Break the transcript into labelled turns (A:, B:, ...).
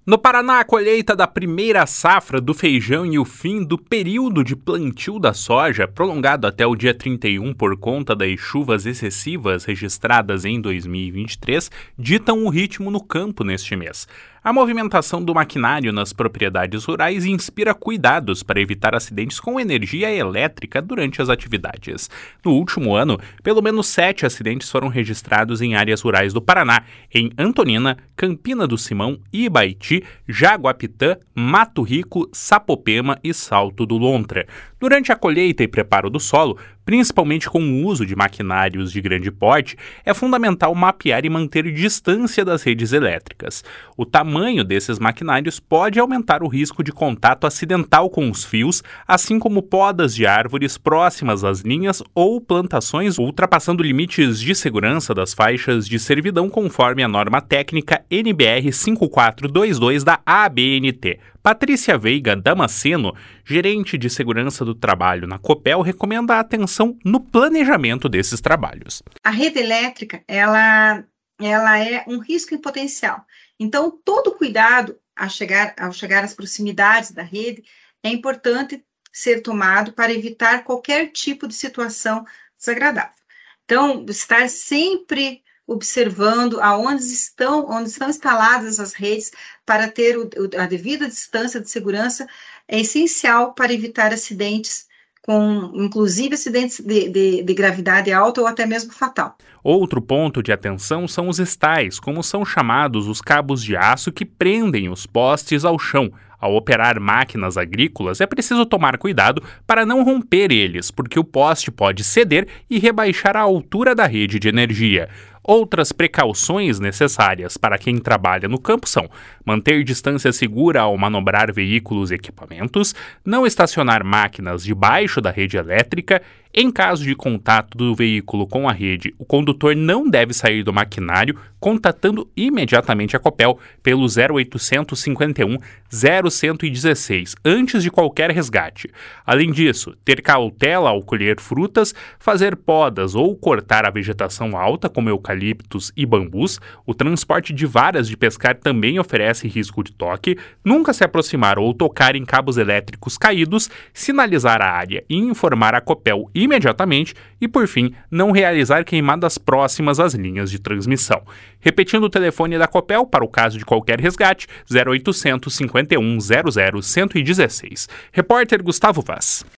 A: No Paraná, a colheita da primeira safra do feijão e o fim do período de plantio da soja, prolongado até o dia 31 por conta das chuvas excessivas registradas em 2023, ditam o ritmo no campo neste mês. A movimentação do maquinário nas propriedades rurais inspira cuidados para evitar acidentes com energia elétrica durante as atividades. No último ano, pelo menos 7 acidentes foram registrados em áreas rurais do Paraná, em Antonina, Campina do Simão, Ibaiti, Jaguapitã, Mato Rico, Sapopema e Salto do Lontra. Durante a colheita e preparo do solo, principalmente com o uso de maquinários de grande porte, é fundamental mapear e manter distância das redes elétricas. O tamanho desses maquinários pode aumentar o risco de contato acidental com os fios, assim como podas de árvores próximas às linhas ou plantações ultrapassando limites de segurança das faixas de servidão conforme a norma técnica NBR 5422 da ABNT. Patrícia Veiga Damasceno, gerente de segurança do trabalho na Copel, recomenda a atenção no planejamento desses trabalhos.
B: A rede elétrica, ela é um risco em potencial. Então, todo cuidado ao chegar às proximidades da rede é importante ser tomado para evitar qualquer tipo de situação desagradável. Então, estar sempre observando onde estão instaladas as redes para ter a devida distância de segurança é essencial para evitar acidentes, inclusive acidentes de gravidade alta ou até mesmo fatal.
A: Outro ponto de atenção são os estais, como são chamados os cabos de aço que prendem os postes ao chão. Ao operar máquinas agrícolas, é preciso tomar cuidado para não romper eles, porque o poste pode ceder e rebaixar a altura da rede de energia. Outras precauções necessárias para quem trabalha no campo são manter distância segura ao manobrar veículos e equipamentos, não estacionar máquinas debaixo da rede elétrica. Em caso de contato do veículo com a rede, o condutor não deve sair do maquinário, contatando imediatamente a Copel pelo 0800 51 0116 antes de qualquer resgate. Além disso, ter cautela ao colher frutas, fazer podas ou cortar a vegetação alta, como eucaliptos e bambus. O transporte de varas de pescar também oferece risco de toque, nunca se aproximar ou tocar em cabos elétricos caídos, sinalizar a área e informar a Copel imediatamente e, por fim, não realizar queimadas próximas às linhas de transmissão. Repetindo o telefone da Copel para o caso de qualquer resgate, 0800 51 00 116. Repórter Gustavo Vaz.